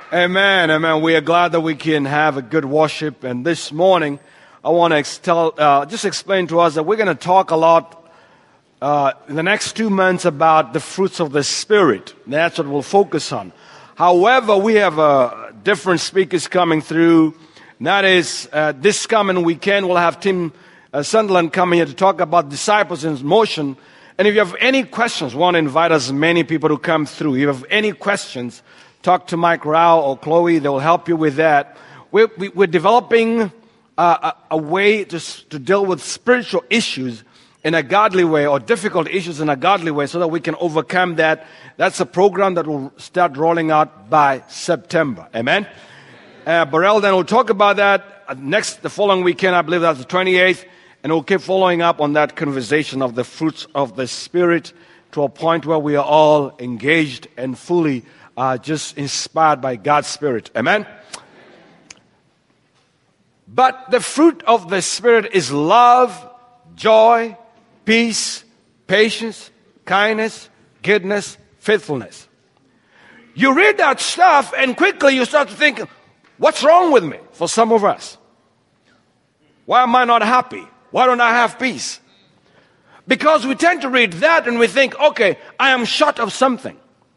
Amen, amen. We are glad that we can have a good worship. And this morning, I want to just explain to us that we're going to talk a lot in the next 2 months about the fruits of the Spirit. That's what we'll focus on. However, we have different speakers coming through. And that is, this coming weekend, we'll have Tim Sunderland coming here to talk about disciples in motion. And if you have any questions, we want to invite as many people to come through. If you have any questions, talk to Mike Rao or Chloe. They will help you with that. We're developing a way to deal with spiritual issues in a godly way, or difficult issues in a godly way, so that we can overcome that. That's a program that will start rolling out by September. Amen? Burrell then will talk about that the following weekend. I believe that's the 28th. And we'll keep following up on that conversation of the fruits of the Spirit to a point where we are all engaged and fully just inspired by God's Spirit. Amen? But the fruit of the Spirit is love, joy, peace, patience, kindness, goodness, faithfulness. You read that stuff and quickly you start to think, what's wrong with me? For some of us. Why am I not happy? Why don't I have peace? Because we tend to read that and we think, okay, I am short of something.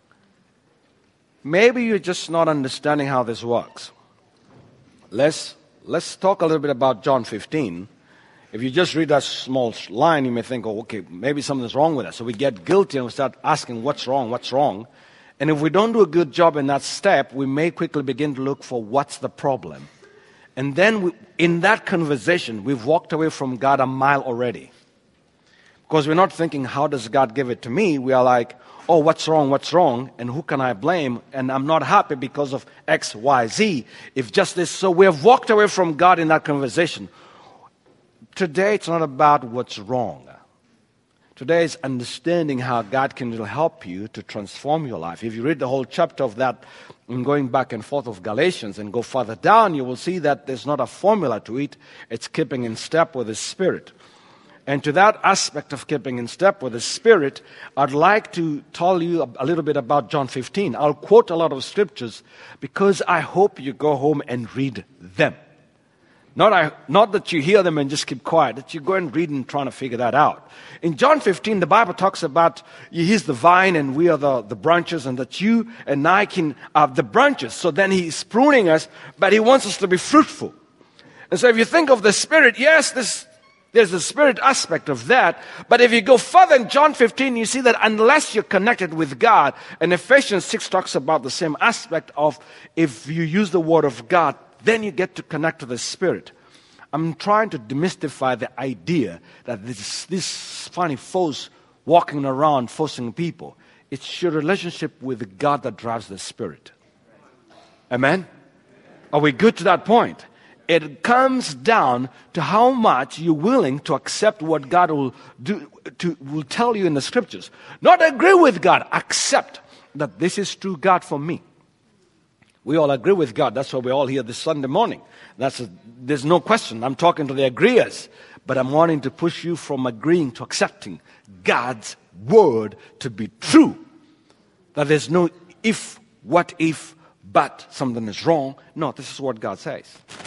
Maybe you're just not understanding how this works. Let's talk a little bit about John 15. If you just read that small line, you may think, oh, okay, maybe something's wrong with us. So we get guilty and we start asking, what's wrong? And if we don't do a good job in that step, we may quickly begin to look for what's the problem. And then in that conversation, we've walked away from God a mile already. Because we're not thinking, how does God give it to me? We are like, oh, what's wrong? And who can I blame? And I'm not happy because of X, Y, Z. If just this, so we have walked away from God in that conversation. Today, it's not about what's wrong. Today is understanding how God can help you to transform your life. If you read the whole chapter of that, and going back and forth of Galatians and go further down, you will see that there's not a formula to it. It's keeping in step with the Spirit. And to that aspect of keeping in step with the Spirit, I'd like to tell you a little bit about John 15. I'll quote a lot of scriptures because I hope you go home and read them. Not that you hear them and just keep quiet, that you go and read and trying to figure that out. In John 15, the Bible talks about He's the vine and we are the branches, and that you and I can have the branches. So then He's pruning us, but He wants us to be fruitful. And so if you think of the Spirit, yes, there's a Spirit aspect of that. But if you go further in John 15, you see that unless you're connected with God, and Ephesians 6 talks about the same aspect of if you use the Word of God, then you get to connect to the Spirit. I'm trying to demystify the idea that this funny force walking around forcing people. It's your relationship with God that drives the Spirit. Amen? Are we good to that point? It comes down to how much you're willing to accept what God will tell you in the Scriptures. Not agree with God, accept that this is true God for me. We all agree with God. That's why we're all here this Sunday morning. There's no question. I'm talking to the agreeers. But I'm wanting to push you from agreeing to accepting God's word to be true. That there's no if, what if, but something is wrong. No, this is what God says.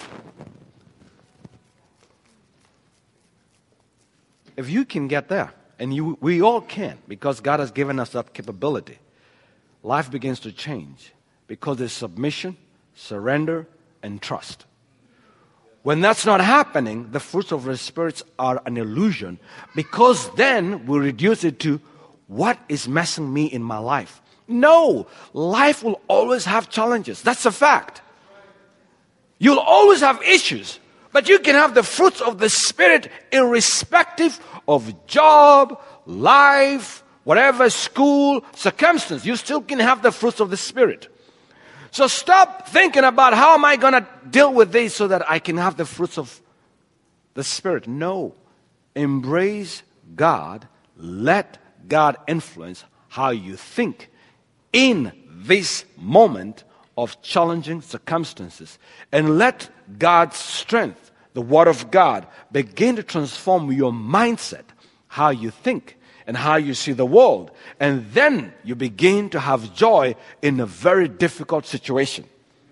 If you can get there, and we all can, because God has given us that capability, life begins to change. Because there's submission, surrender, and trust. When that's not happening, the fruits of the Spirit are an illusion. Because then we reduce it to, what is messing me in my life? No, life will always have challenges. That's a fact. You'll always have issues. But you can have the fruits of the Spirit irrespective of job, life, whatever, school, circumstance. You still can have the fruits of the Spirit. So stop thinking about how am I going to deal with this so that I can have the fruits of the Spirit. No. Embrace God. Let God influence how you think in this moment of challenging circumstances. And let God's strength, the Word of God, begin to transform your mindset, how you think, and how you see the world. And then you begin to have joy in a very difficult situation.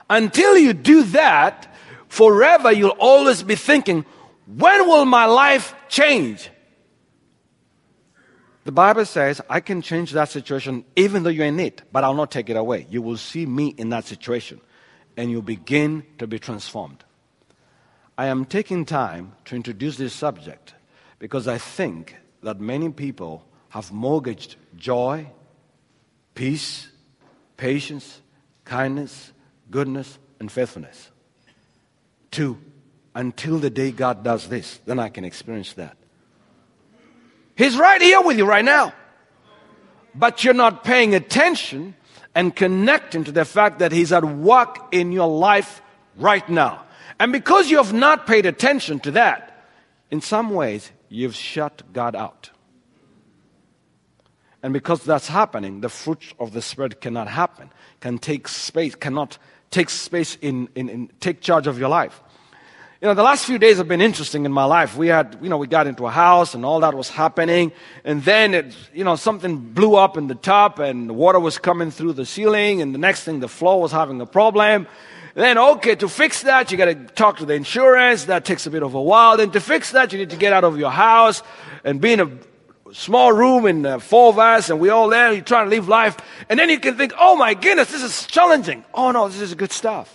Until you do that, forever you'll always be thinking, when will my life change? The Bible says, I can change that situation even though you're in it, but I'll not take it away. You will see me in that situation, and you'll begin to be transformed. I am taking time to introduce this subject because I think that many people have mortgaged joy, peace, patience, kindness, goodness, and faithfulness to until the day God does this, then I can experience that. He's right here with you right now. But you're not paying attention and connecting to the fact that He's at work in your life right now. And because you have not paid attention to that, in some ways, you've shut God out. And because that's happening, the fruit of the Spirit cannot happen, cannot take space take charge of your life. The last few days have been interesting in my life. We got into a house and all that was happening. And then, something blew up in the top and the water was coming through the ceiling. And the next thing, the floor was having a problem. Then, to fix that, you got to talk to the insurance. That takes a bit of a while. Then to fix that, you need to get out of your house and be in a small room and 4 of us. And we all there, you're trying to live life. And then you can think, oh my goodness, this is challenging. Oh no, this is good stuff.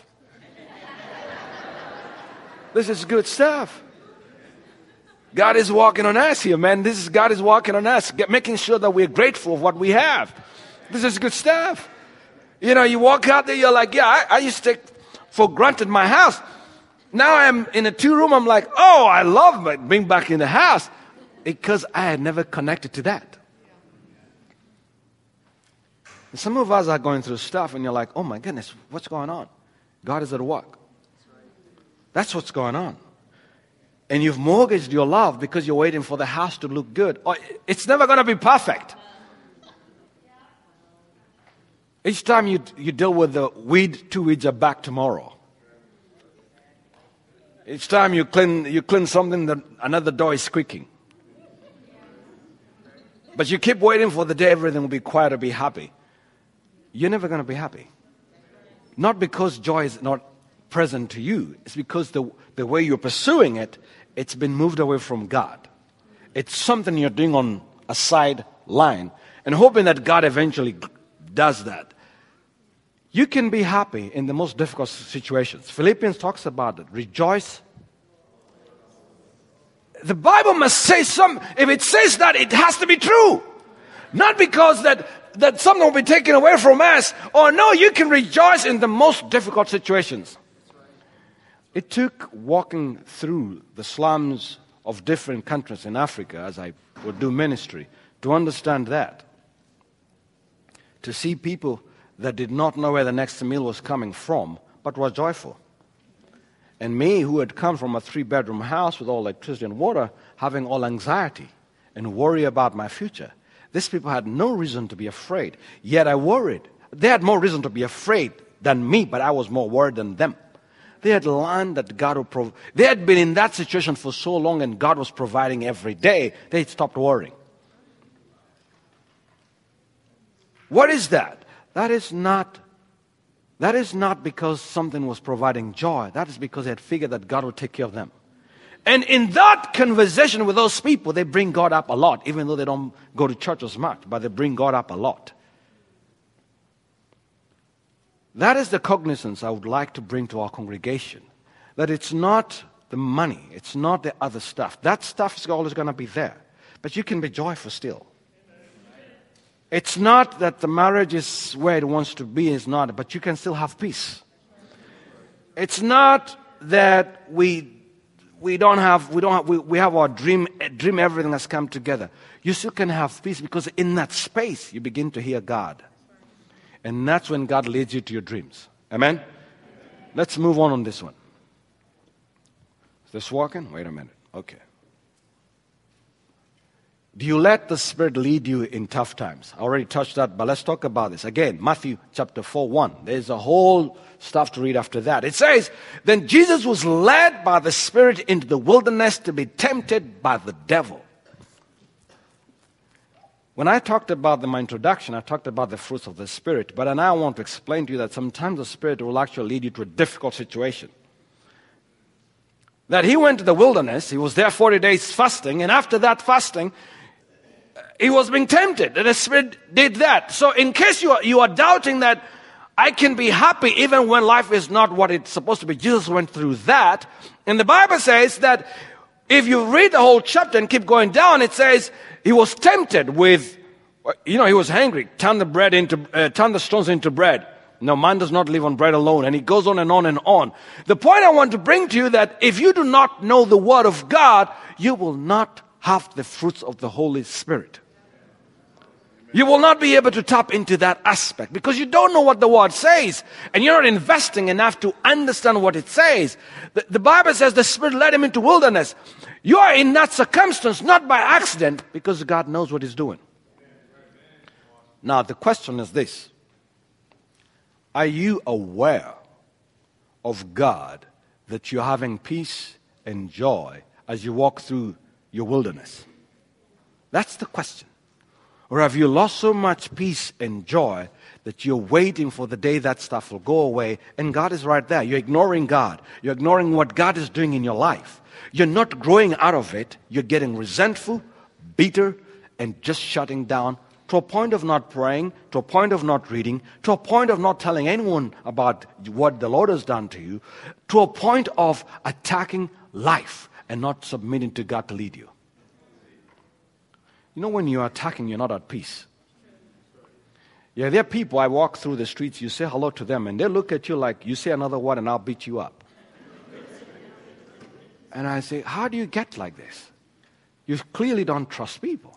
This is good stuff. God is walking on us here, man. God is walking on us, making sure that we're grateful for what we have. This is good stuff. You walk out there, you're like, yeah, I used to take for granted my house. Now I'm in a 2-room, I'm like, oh, I love being back in the house because I had never connected to that. And some of us are going through stuff and you're like, oh my goodness, what's going on? God is at work. That's what's going on. And you've mortgaged your love because you're waiting for the house to look good. It's never going to be perfect. Each time you deal with the weed, 2 weeds are back tomorrow. Each time you clean something, another door is squeaking. But you keep waiting for the day everything will be quiet or be happy. You're never going to be happy. Not because joy is not present to you. It's because the way you're pursuing it, it's been moved away from God. It's something you're doing on a side line and hoping that God eventually does that. You can be happy in the most difficult situations. Philippians talks about it. Rejoice. The Bible must say if it says that, it has to be true. Not because that something will be taken away from us. Oh no, you can rejoice in the most difficult situations. It took walking through the slums of different countries in Africa as I would do ministry to understand that. To see people that did not know where the next meal was coming from, but were joyful. And me, who had come from a 3-bedroom house with all electricity and water, having all anxiety and worry about my future. These people had no reason to be afraid, yet I worried. They had more reason to be afraid than me, but I was more worried than them. They had learned that God would provide. They had been in that situation for so long and God was providing every day, they had stopped worrying. What is that? That is not because something was providing joy. That is because they had figured that God would take care of them. And in that conversation with those people, they bring God up a lot, even though they don't go to church as much, but they bring God up a lot. That is the cognizance I would like to bring to our congregation. That it's not the money, it's not the other stuff. That stuff is always going to be there. But you can be joyful still. It's not that the marriage is where it wants to be, it's not, but you can still have peace. It's not that we have our dream everything has come together. You still can have peace because in that space you begin to hear God. And that's when God leads you to your dreams. Amen? Let's move on this one. Is this working? Wait a minute. Okay. Do you let the Spirit lead you in tough times? I already touched that, but let's talk about this. Again, Matthew chapter 4:1. There's a whole stuff to read after that. It says, then Jesus was led by the Spirit into the wilderness to be tempted by the devil. When I talked about my introduction, I talked about the fruits of the Spirit. But now I want to explain to you that sometimes the Spirit will actually lead you to a difficult situation. That he went to the wilderness, he was there 40 days fasting, and after that fasting, he was being tempted, and the Spirit did that. So in case you are doubting that I can be happy even when life is not what it's supposed to be, Jesus went through that. And the Bible says that if you read the whole chapter and keep going down, it says he was tempted with, he was hungry, turn the stones into bread. No, man does not live on bread alone. And it goes on and on and on. The point I want to bring to you that if you do not know the Word of God, you will not have the fruits of the Holy Spirit. You will not be able to tap into that aspect because you don't know what the Word says and you're not investing enough to understand what it says. The Bible says the Spirit led him into wilderness. You are in that circumstance not by accident because God knows what He's doing. Now the question is this. Are you aware of God that you're having peace and joy as you walk through your wilderness? That's the question. Or have you lost so much peace and joy that you're waiting for the day that stuff will go away and God is right there? You're ignoring God. You're ignoring what God is doing in your life. You're not growing out of it. You're getting resentful, bitter, and just shutting down to a point of not praying, to a point of not reading, to a point of not telling anyone about what the Lord has done to you, to a point of attacking life and not submitting to God to lead you. You know, when you're attacking, you're not at peace. Yeah, there are people, I walk through the streets, you say hello to them, and they look at you like, you say another word and I'll beat you up. And I say, how do you get like this? You clearly don't trust people.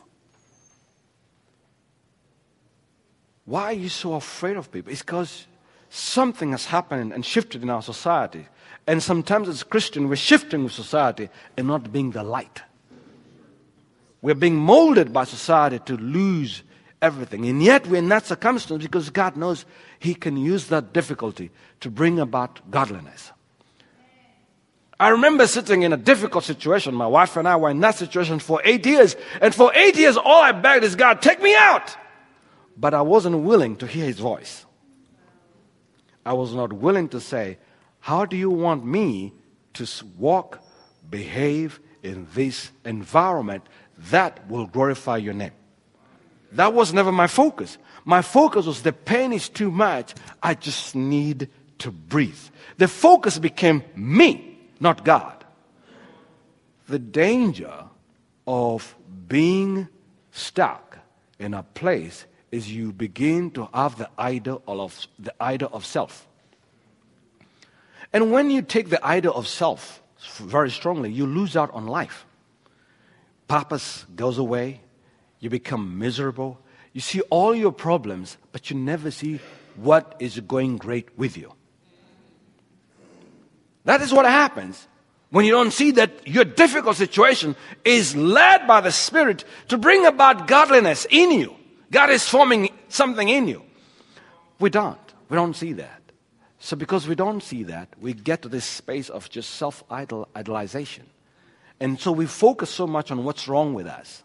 Why are you so afraid of people? It's because something has happened and shifted in our society. And sometimes as Christians, we're shifting with society and not being the light. We're being molded by society to lose everything. And yet we're in that circumstance because God knows He can use that difficulty to bring about godliness. I remember sitting in a difficult situation. My wife and I were in that situation for 8 years. And for 8 years, all I begged is, God, take me out. But I wasn't willing to hear His voice. I was not willing to say, how do you want me to walk, behave in this environment that will glorify your name? That was never my focus. My focus was the pain is too much. I just need to breathe. The focus became me, not God. The danger of being stuck in a place is you begin to have the idol of self. And when you take the idol of self very strongly, you lose out on life. Purpose goes away. You become miserable. You see all your problems, but you never see what is going great with you. That is what happens when you don't see that your difficult situation is led by the Spirit to bring about godliness in you. God is forming something in you. We don't see that. So because we don't see that, we get to this space of just self-idolization. And so we focus so much on what's wrong with us.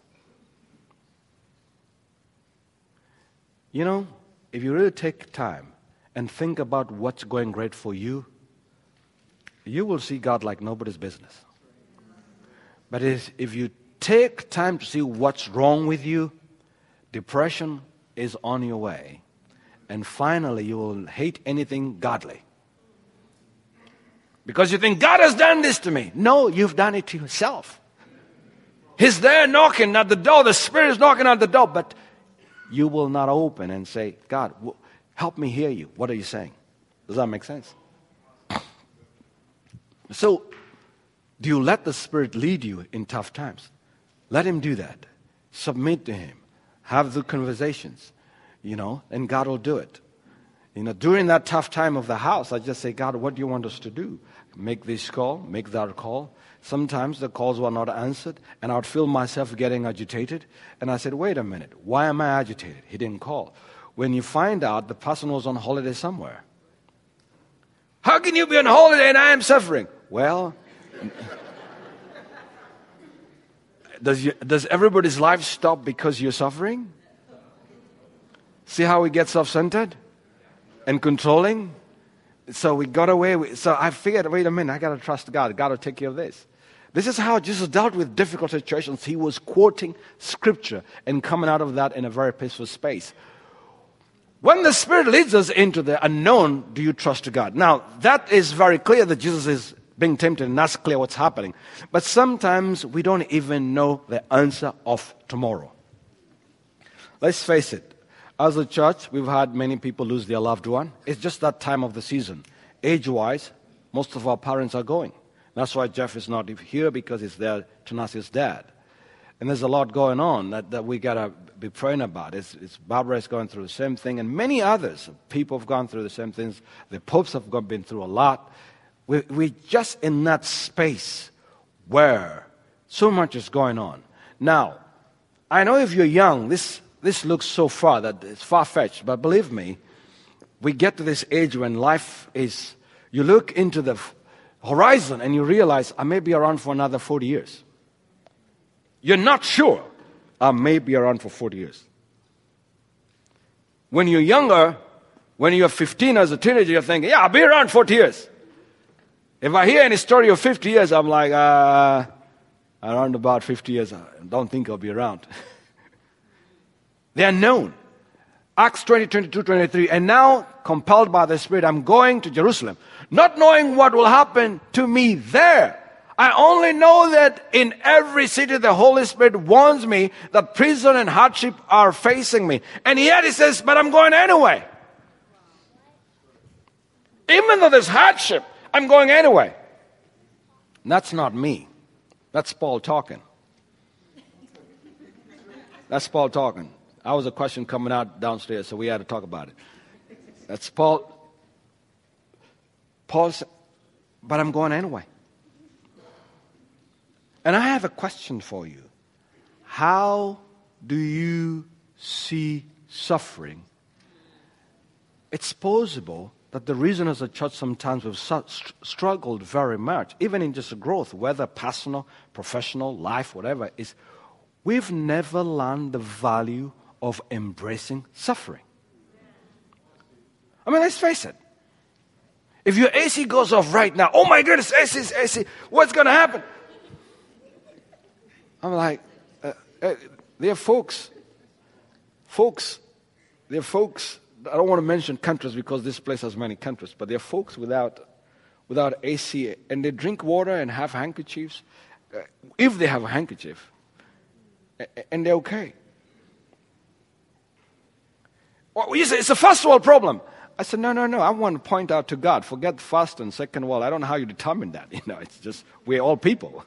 You know, if you really take time and think about what's going great for you, you will see God like nobody's business. But if you take time to see what's wrong with you, depression is on your way. And finally, you will hate anything godly. Because you think, God has done this to me. No, you've done it to yourself. He's there knocking at the door. The Spirit is knocking at the door. But you will not open and say, God, help me hear you. What are you saying? Does that make sense? So, do you let the Spirit lead you in tough times? Let Him do that. Submit to Him. Have the conversations, and God will do it. During that tough time of the house, I just say, God, what do you want us to do? Make this call, make that call. Sometimes the calls were not answered, and I would feel myself getting agitated. And I said, wait a minute, why am I agitated? He didn't call. When you find out the person was on holiday somewhere. How can you be on holiday and I am suffering? Well, does everybody's life stop because you're suffering? See how we get self-centered and controlling? So we got away. So I figured, wait a minute, I got to trust God. God will take care of this. This is how Jesus dealt with difficult situations. He was quoting Scripture and coming out of that in a very peaceful space. When the Spirit leads us into the unknown, do you trust God? Now, that is very clear that Jesus is being tempted, and that's clear what's happening. But sometimes we don't even know the answer of tomorrow. Let's face it. As a church, we've had many people lose their loved one. It's just that time of the season. Age-wise, most of our parents are going. That's why Jeff is not here, because he's there to nurse his dad. And there's a lot going on that we got to be praying about. Barbara is going through the same thing, and many others. People have gone through the same things. The popes have been through a lot. We're just in that space where so much is going on. Now, I know if you're young, this looks so far that it's far-fetched, but believe me, we get to this age when life is, you look into the horizon and you realize, I may be around for another 40 years. You're not sure, I may be around for 40 years. When you're younger, when you're 15 as a teenager, you're thinking, yeah, I'll be around 40 years. If I hear any story of 50 years, I'm like, around about 50 years, I don't think I'll be around. They are known. Acts 20, 22, 23. And now, compelled by the Spirit, I'm going to Jerusalem, not knowing what will happen to me there. I only know that in every city the Holy Spirit warns me that prison and hardship are facing me. And yet he says, but I'm going anyway. Even though there's hardship, I'm going anyway. And that's not me. That's Paul talking. That's Paul talking. That was a question coming out downstairs, so we had to talk about it. That's Paul. Paul said, but I'm going anyway. And I have a question for you. How do you see suffering? It's possible that the reason as a church sometimes we've struggled very much, even in just growth, whether personal, professional, life, whatever, is we've never learned the value of embracing suffering. I mean, let's face it. If your AC goes off right now, oh my goodness, AC, what's going to happen? I'm like, there are folks, I don't want to mention countries because this place has many countries, but there are folks without AC, and they drink water and have handkerchiefs, if they have a handkerchief, and they're okay. Well, you say, it's a first world problem. I said, no, I want to point out to God, forget first and second world. I don't know how you determine that. It's just, we're all people.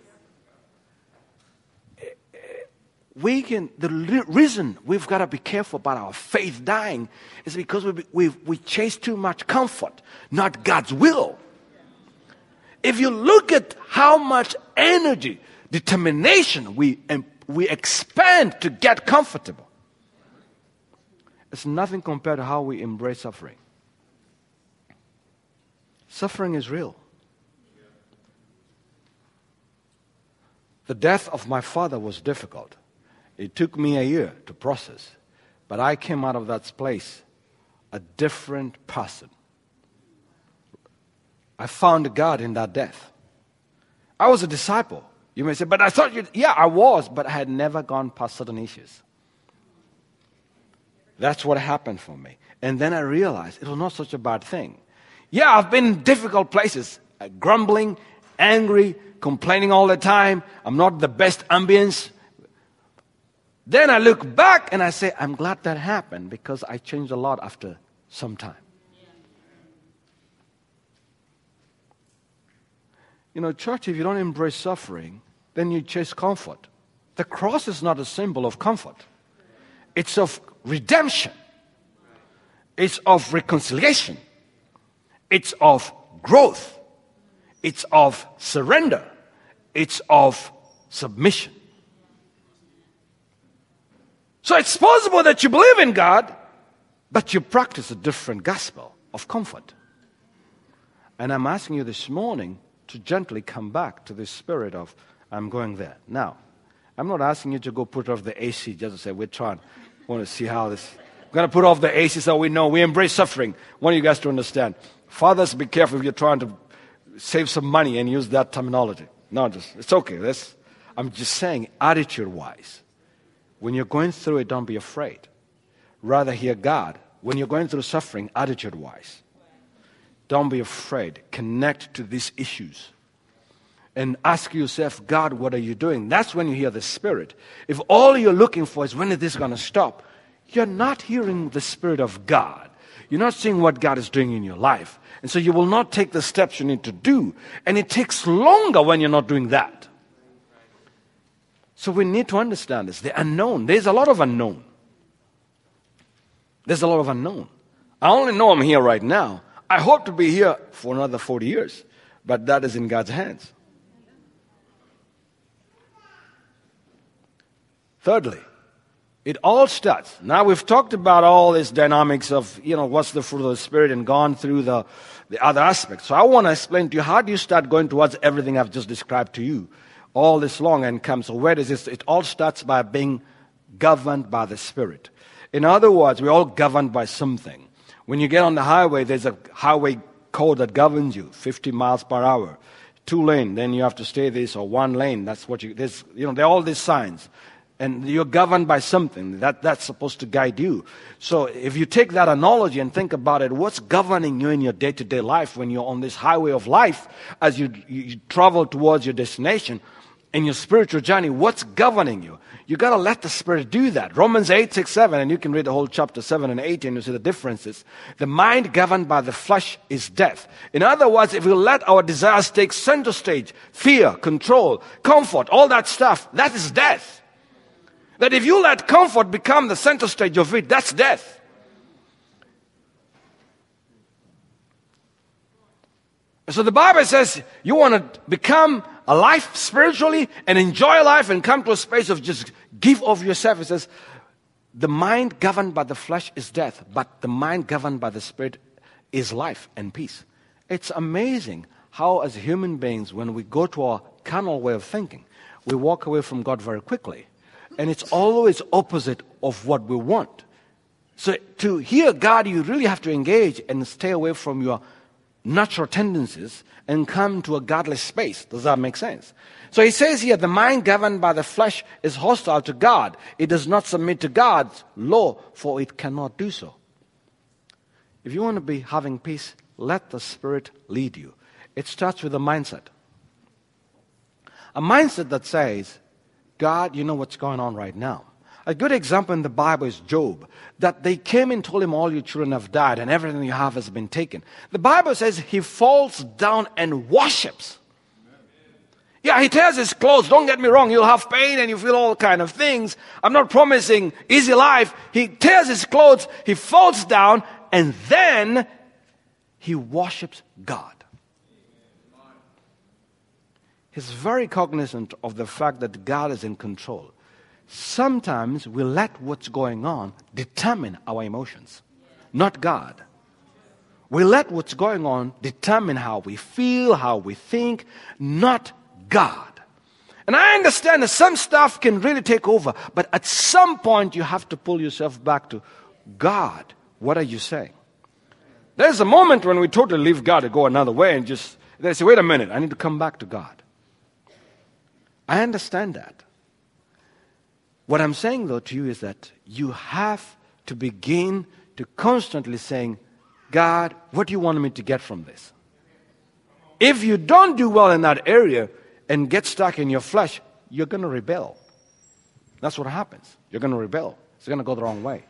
The reason we've got to be careful about our faith dying is because we chase too much comfort, not God's will. If you look at how much energy, determination we expend to get comfortable, it's nothing compared to how we embrace suffering. Suffering is real. The death of my father was difficult. It took me a year to process, but I came out of that place a different person. I found God in that death. I was a disciple. You may say, but I thought yeah, I was, but I had never gone past certain issues. That's what happened for me. And then I realized it was not such a bad thing. Yeah, I've been in difficult places, grumbling, angry, complaining all the time. I'm not the best ambience. Then I look back and I say, I'm glad that happened because I changed a lot after some time. Church, if you don't embrace suffering, then you chase comfort. The cross is not a symbol of comfort. It's of redemption. It's of reconciliation. It's of growth. It's of surrender. It's of submission. So it's possible that you believe in God, but you practice a different gospel of comfort. And I'm asking you this morning to gently come back to this spirit of, I'm going there. Now, I'm not asking you to go put off the AC just to say, we want to see how this We're going to put off the AC so we know. We embrace suffering. I want you guys to understand. Fathers, be careful if you're trying to save some money and use that terminology. No, it's okay. I'm just saying, attitude-wise, when you're going through it, don't be afraid. Rather hear God. When you're going through suffering, attitude-wise, don't be afraid. Connect to these issues. And ask yourself, God, what are you doing? That's when you hear the Spirit. If all you're looking for is when is this going to stop, you're not hearing the Spirit of God. You're not seeing what God is doing in your life. And so you will not take the steps you need to do. And it takes longer when you're not doing that. So we need to understand this. The unknown. There's a lot of unknown. There's a lot of unknown. I only know I'm here right now. I hope to be here for another 40 years. But that is in God's hands. Thirdly, it all starts. Now we've talked about all these dynamics of, what's the fruit of the Spirit and gone through the other aspects. So I want to explain to you, how do you start going towards everything I've just described to you all this long and come? So where does this? It all starts by being governed by the Spirit. In other words, we're all governed by something. When you get on the highway, there's a highway code that governs you, 50 miles per hour. 2 lane, then you have to stay this, or 1 lane. That's what there are all these signs. And you're governed by something that's supposed to guide you. So if you take that analogy and think about it, what's governing you in your day-to-day life when you're on this highway of life as you travel towards your destination in your spiritual journey? What's governing you? You got to let the Spirit do that. Romans 8, 6, 7, and you can read the whole chapter 7 and 8 and you see the differences. The mind governed by the flesh is death. In other words, if we let our desires take center stage, fear, control, comfort, all that stuff, that is death. That if you let comfort become the center stage of it, that's death. So the Bible says you want to become alive spiritually and enjoy life and come to a space of just give of yourself. It says the mind governed by the flesh is death, but the mind governed by the Spirit is life and peace. It's amazing how as human beings, when we go to our carnal way of thinking, we walk away from God very quickly. And it's always opposite of what we want. So to hear God, you really have to engage and stay away from your natural tendencies and come to a godly space. Does that make sense? So he says here, the mind governed by the flesh is hostile to God. It does not submit to God's law, for it cannot do so. If you want to be having peace, let the Spirit lead you. It starts with a mindset. A mindset that says, God, you know what's going on right now. A good example in the Bible is Job, that they came and told him, all your children have died and everything you have has been taken. The Bible says he falls down and worships. Yeah, he tears his clothes. Don't get me wrong, you'll have pain and you feel all kind of things. I'm not promising easy life. He tears his clothes, he falls down, and then he worships God. He's very cognizant of the fact that God is in control. Sometimes we let what's going on determine our emotions, not God. We let what's going on determine how we feel, how we think, not God. And I understand that some stuff can really take over, but at some point you have to pull yourself back to God. What are you saying? There's a moment when we totally leave God to go another way and just they say, wait a minute, I need to come back to God. I understand that. What I'm saying, though, to you is that you have to begin to constantly saying, God, what do you want me to get from this? If you don't do well in that area and get stuck in your flesh, you're going to rebel. That's what happens. You're going to rebel. It's going to go the wrong way.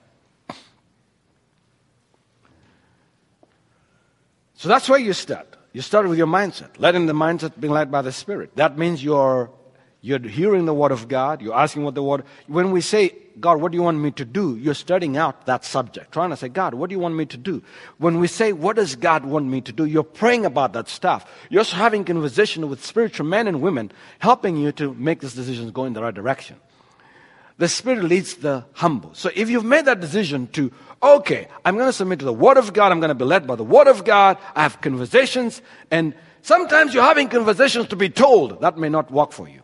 So that's where you start. You start with your mindset, letting the mindset be led by the Spirit. That means you're hearing the Word of God. You're asking what the Word. When we say, God, what do you want me to do? You're starting out that subject, trying to say, God, what do you want me to do? When we say, what does God want me to do? You're praying about that stuff. You're also having conversation with spiritual men and women, helping you to make these decisions go in the right direction. The Spirit leads the humble. So if you've made that decision to, okay, I'm going to submit to the Word of God. I'm going to be led by the Word of God. I have conversations. And sometimes you're having conversations to be told. That may not work for you.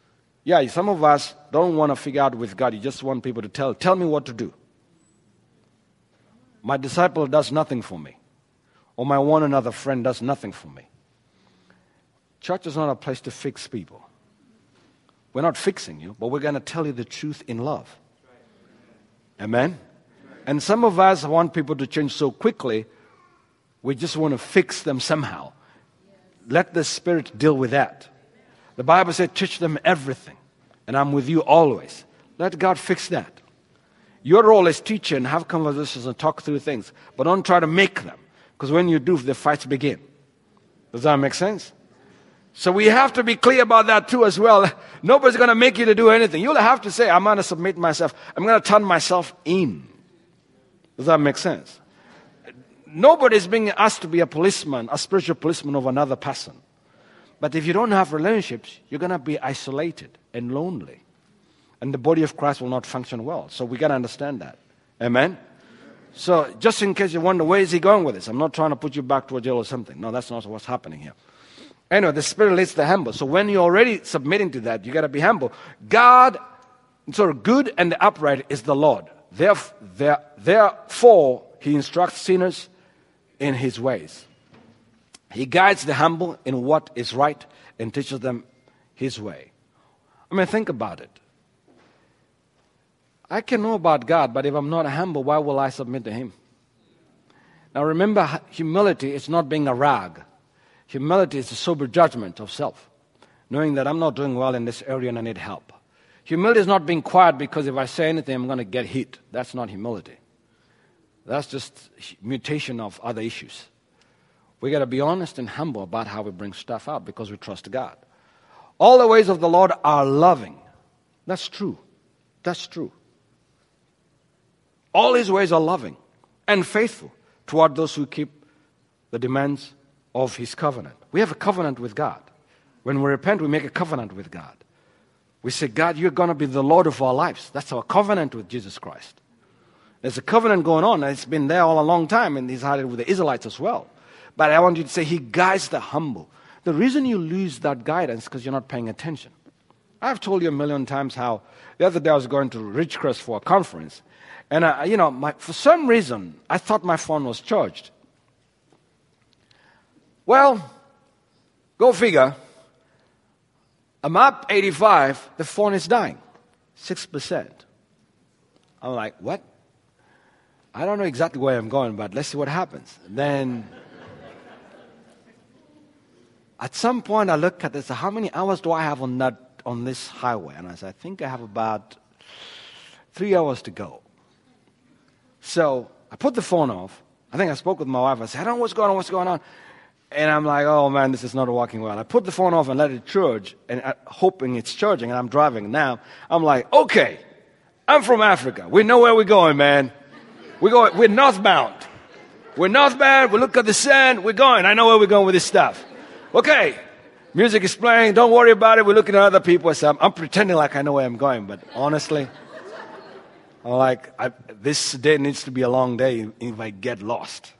Yeah, some of us don't want to figure out with God. You just want people to tell me what to do. my disciple does nothing for me, or my one another friend does nothing for me. Church is not a place to fix people. We're not fixing you, but we're going to tell you the truth in love. Amen? And some of us want people to change so quickly, we just want to fix them somehow. Let the Spirit deal with that. The Bible said, teach them everything, and I'm with you always. Let God fix that. Your role is teacher and have conversations and talk through things, but don't try to make them, because when you do, the fights begin. Does that make sense? So we have to be clear about that too as well. Nobody's going to make you to do anything. You'll have to say, I'm going to submit myself. I'm going to turn myself in. Does that make sense? Nobody's being asked to be a policeman, a spiritual policeman of another person. But if you don't have relationships, you're going to be isolated and lonely. And the body of Christ will not function well. So we got to understand that. Amen? So just in case you wonder, where is he going with this? I'm not trying to put you back to a jail or something. No, that's not what's happening here. Anyway, the Spirit leads the humble. So when you're already submitting to that, you got to be humble. God, good and the upright is the Lord. Therefore, he instructs sinners in his ways. He guides the humble in what is right and teaches them his way. I mean, think about it. I can know about God, but if I'm not humble, why will I submit to him? Now remember, humility is not being a rag. Humility is a sober judgment of self, knowing that I'm not doing well in this area and I need help. Humility is not being quiet because if I say anything, I'm going to get hit. That's not humility. That's just mutation of other issues. We got to be honest and humble about how we bring stuff out because we trust God. All the ways of the Lord are loving. That's true. That's true. All his ways are loving and faithful toward those who keep the demands of his covenant. We have a covenant with God. When we repent, we make a covenant with God. We say, God, you're going to be the Lord of our lives. That's our covenant with Jesus Christ. There's a covenant going on, and it's been there all a long time, and he's had it with the Israelites as well. But I want you to say, he guides the humble. The reason you lose that guidance is because you're not paying attention. I've told you a million times how the other day I was going to Ridgecrest for a conference, and for some reason, I thought my phone was charged. Well, go figure. I'm up 85, the phone is dying, 6%. I'm like, what? I don't know exactly where I'm going, but let's see what happens. Then, at some point I look at this, how many hours do I have on this highway? And I said, I think I have about 3 hours to go. So I put the phone off. I think I spoke with my wife. I said, I don't know what's going on. And I'm like, oh man, this is not working well. I put the phone off and let it charge, and hoping it's charging, and I'm driving now. I'm like, okay, I'm from Africa. We know where we're going, man. We're northbound. We're northbound. We look at the sand. We're going. I know where we're going with this stuff. Okay, music is playing. Don't worry about it. We're looking at other people. So I'm pretending like I know where I'm going, but honestly, I'm like, this day needs to be a long day if I get lost.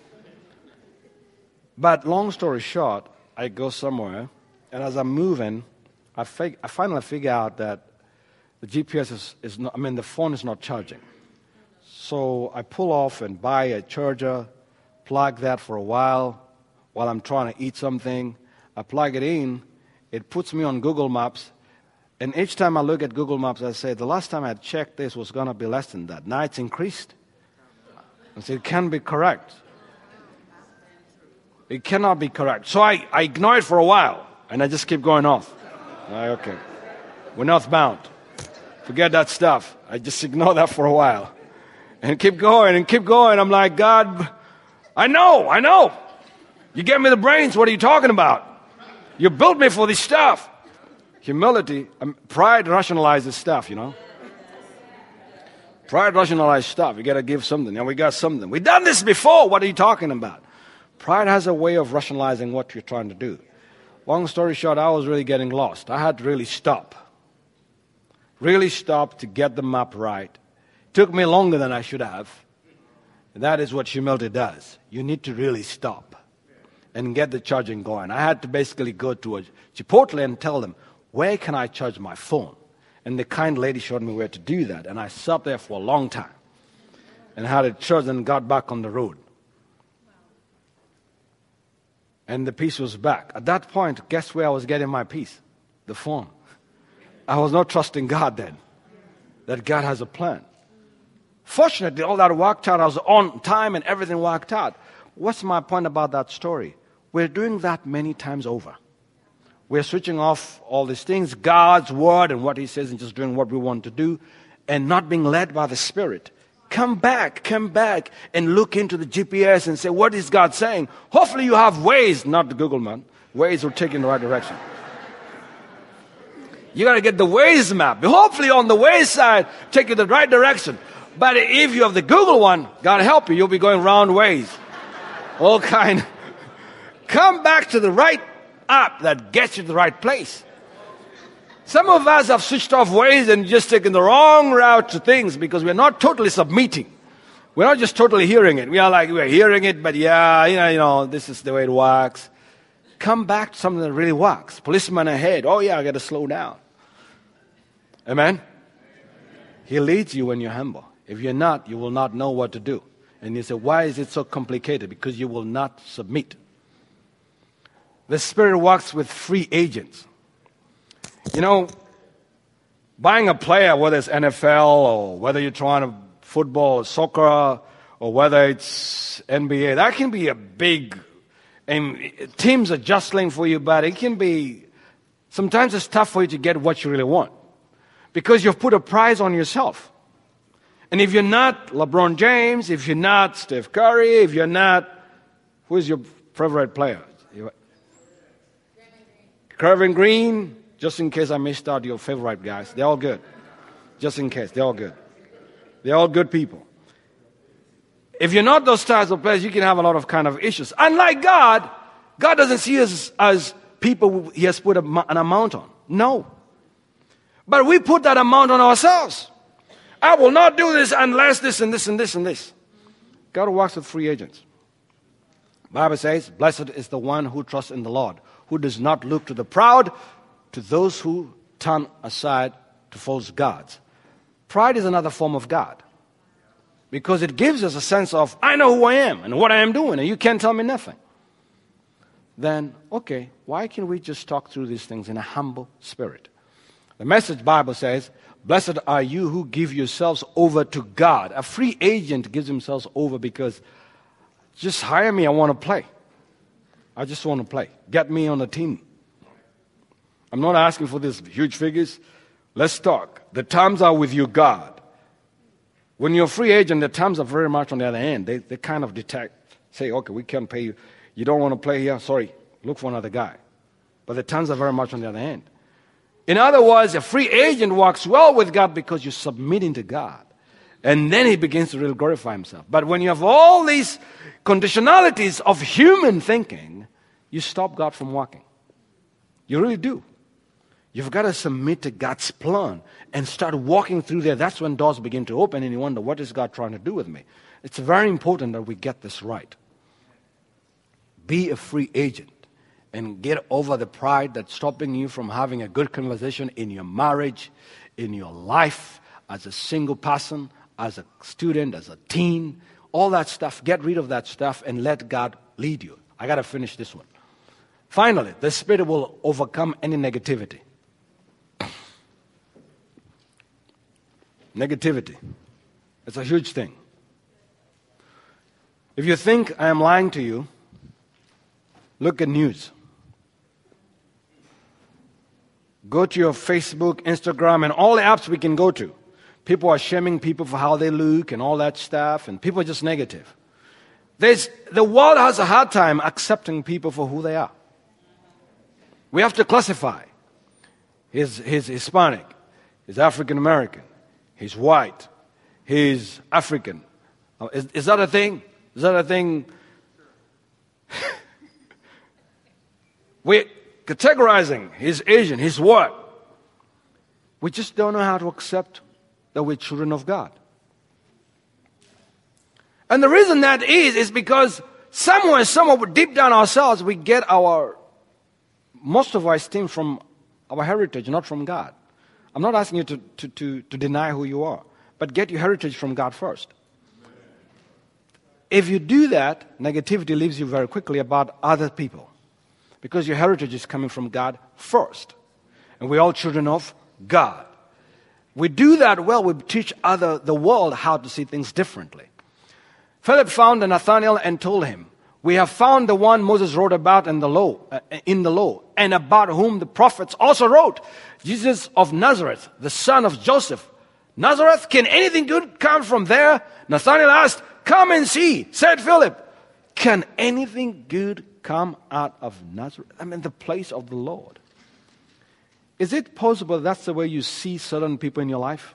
But long story short, I go somewhere, and as I'm moving, I finally figure out that the GPS is not, the phone is not charging. So I pull off and buy a charger, plug that for a while I'm trying to eat something. I plug it in, it puts me on Google Maps, and each time I look at Google Maps, I say, the last time I checked this was going to be less than that. Now it's increased. I say, it can't be correct. It cannot be correct. So I ignore it for a while, and I just keep going off. Okay, we're northbound. Forget that stuff. I just ignore that for a while. And keep going. I'm like, God, I know. You gave me the brains. What are you talking about? You built me for this stuff. Humility, pride rationalizes stuff, Pride rationalizes stuff. You got to give something. Now we got something. We've done this before. What are you talking about? Pride has a way of rationalizing what you're trying to do. Long story short, I was really getting lost. I had to really stop to get the map right. It took me longer than I should have. And that is what humility does. You need to really stop and get the charging going. I had to basically go to a Chipotle and tell them, where can I charge my phone? And the kind lady showed me where to do that. And I sat there for a long time. and had a church and got back on the road. And the peace was back. At that point, guess where I was getting my peace? The phone. I was not trusting God then, that God has a plan. Fortunately, all that worked out. I was on time and everything worked out. What's my point about that story? We're doing that many times over. We're switching off all these things, God's word and what He says, and just doing what we want to do, and not being led by the Spirit. Come back and look into the GPS and say, what is God saying? Hopefully you have Waze, not the Google man. Waze will take you in the right direction. You got to get the Waze map. Hopefully on the Waze side, take you the right direction. But if you have the Google one, God help you, you'll be going round ways. All kind. Come back to the right app that gets you to the right place. Some of us have switched off Waze and just taken the wrong route to things because we're not totally submitting. We're not just totally hearing it. We're hearing it, but this is the way it works. Come back to something that really works. Policeman ahead. Oh yeah, I got to slow down. Amen? He leads you when you're humble. If you're not, you will not know what to do. And you say, why is it so complicated? Because you will not submit. The Spirit works with free agents. Buying a player, whether it's NFL or whether you're trying to football or soccer or whether it's NBA, that can be a big, and teams are jostling for you, but it can be, sometimes it's tough for you to get what you really want because you've put a price on yourself. And if you're not LeBron James, if you're not Steph Curry, if you're not, who is your favorite player? Kevin Green. Just in case I missed out your favorite guys. They're all good. Just in case. They're all good. They're all good people. If you're not those types of players, you can have a lot of kind of issues. Unlike God, God doesn't see us as people He has put an amount on. No. But we put that amount on ourselves. I will not do this unless this and this and this and this. God works with free agents. The Bible says, blessed is the one who trusts in the Lord, who does not look to the proud, to those who turn aside to false gods. Pride is another form of God. Because it gives us a sense of, I know who I am and what I am doing, and you can't tell me nothing. Then, okay, why can't we just talk through these things in a humble spirit? The Message Bible says, blessed are you who give yourselves over to God. A free agent gives himself over because, just hire me, I want to play. I just want to play. Get me on the team. I'm not asking for these huge figures. Let's talk. The terms are with you, God. When you're a free agent, the terms are very much on the other end. They kind of detect, say, okay, we can't pay you. You don't want to play here? Sorry, look for another guy. But the terms are very much on the other end. In other words, a free agent works well with God because you're submitting to God. And then He begins to really glorify Himself. But when you have all these conditionalities of human thinking, you stop God from working. You really do. You've got to submit to God's plan and start walking through there. That's when doors begin to open and you wonder, what is God trying to do with me? It's very important that we get this right. Be a free agent and get over the pride that's stopping you from having a good conversation in your marriage, in your life, as a single person, as a student, as a teen, all that stuff. Get rid of that stuff and let God lead you. I got to finish this one. Finally, the Spirit will overcome any negativity. Negativity. It's a huge thing. If you think I am lying to you, look at news. Go to your Facebook, Instagram, and all the apps we can go to. People are shaming people for how they look and all that stuff, and people are just negative. The world has a hard time accepting people for who they are. We have to classify. He's Hispanic. He's African American. He's white. He's African. Is that a thing? Is that a thing? We're categorizing. He's Asian. He's what? We just don't know how to accept that we're children of God. And the reason that is because somewhere deep down ourselves, we get most of our esteem from our heritage, not from God. I'm not asking you to deny who you are, but get your heritage from God first. If you do that, negativity leaves you very quickly about other people. Because your heritage is coming from God first. And we're all children of God. We do that well, we teach the world how to see things differently. Philip found Nathanael and told him, "We have found the one Moses wrote about in the law, and about whom the prophets also wrote, Jesus of Nazareth, the son of Joseph." Nazareth, can anything good come from there? Nathanael asked, "Come and see," said Philip. Can anything good come out of Nazareth? I mean, the place of the Lord. Is it possible that's the way you see certain people in your life?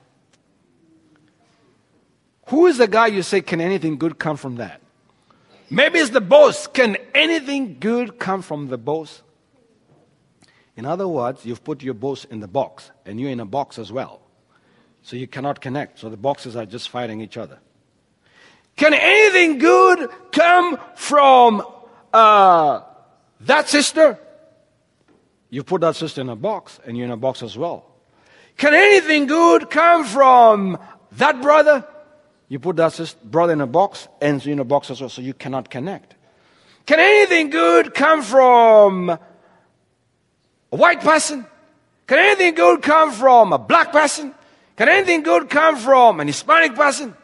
Who is the guy you say, can anything good come from that? Maybe it's the boss. Can anything good come from the boss? In other words, you've put your boss in the box, and you're in a box as well. So you cannot connect. So the boxes are just fighting each other. Can anything good come from that sister? You put that sister in a box, and you're in a box as well. Can anything good come from that brother? You put that brother in a box, and you're in a box as well, so you cannot connect. Can anything good come from a white person? Can anything good come from a black person? Can anything good come from an Hispanic person?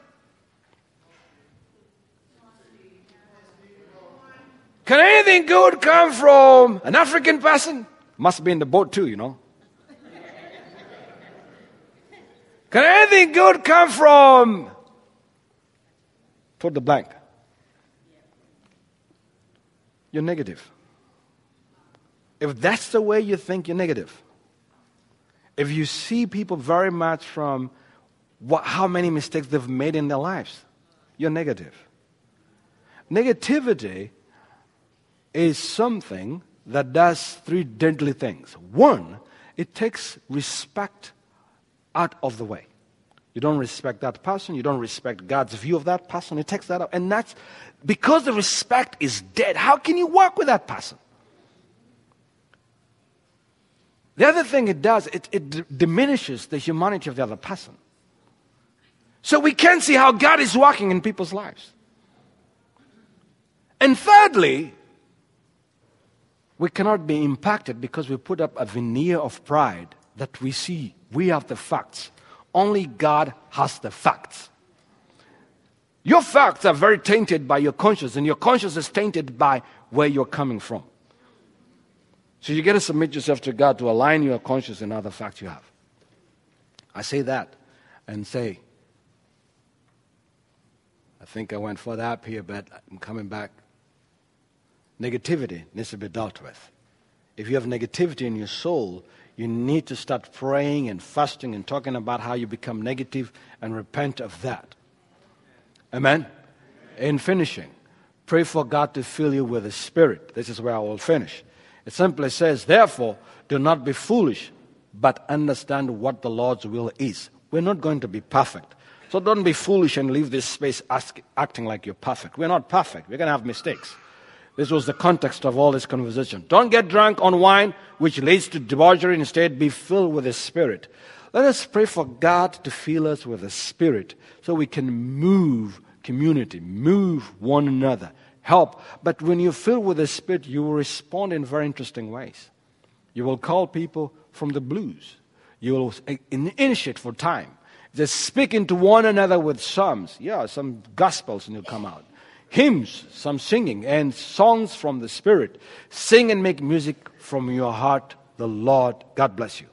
Can anything good come from an African person? Must be in the boat too, you know. Can anything good come from... Put the blank. You're negative. If that's the way you think, you're negative. If you see people very much from how many mistakes they've made in their lives, you're negative. Negativity is something that does three deadly things. One, it takes respect out of the way. You don't respect that person. You don't respect God's view of that person. It takes that out. And that's because the respect is dead. How can you work with that person? The other thing it does, it diminishes the humanity of the other person. So we can't see how God is working in people's lives. And thirdly, we cannot be impacted because we put up a veneer of pride that we see. We have the facts. Only God has the facts. Your facts are very tainted by your conscience, and your conscience is tainted by where you're coming from. So you got to submit yourself to God to align your conscience and other facts you have. I say that and say, I think I went further up here, but I'm coming back. Negativity needs to be dealt with. If you have negativity in your soul, you need to start praying and fasting and talking about how you become negative and repent of that. Amen? In finishing, pray for God to fill you with the Spirit. This is where I will finish. It simply says, therefore, do not be foolish, but understand what the Lord's will is. We're not going to be perfect. So don't be foolish and leave this space acting like you're perfect. We're not perfect. We're going to have mistakes. This was the context of all this conversation. Don't get drunk on wine, which leads to debauchery. Instead, be filled with the Spirit. Let us pray for God to fill us with the Spirit so we can move community, move one another, help. But when you're filled with the Spirit, you will respond in very interesting ways. You will call people from the blues. You will initiate for time. Just speaking to one another with psalms. Yeah, some gospels and you'll come out. Hymns, some singing, and songs from the Spirit. Sing and make music from your heart, the Lord. God bless you.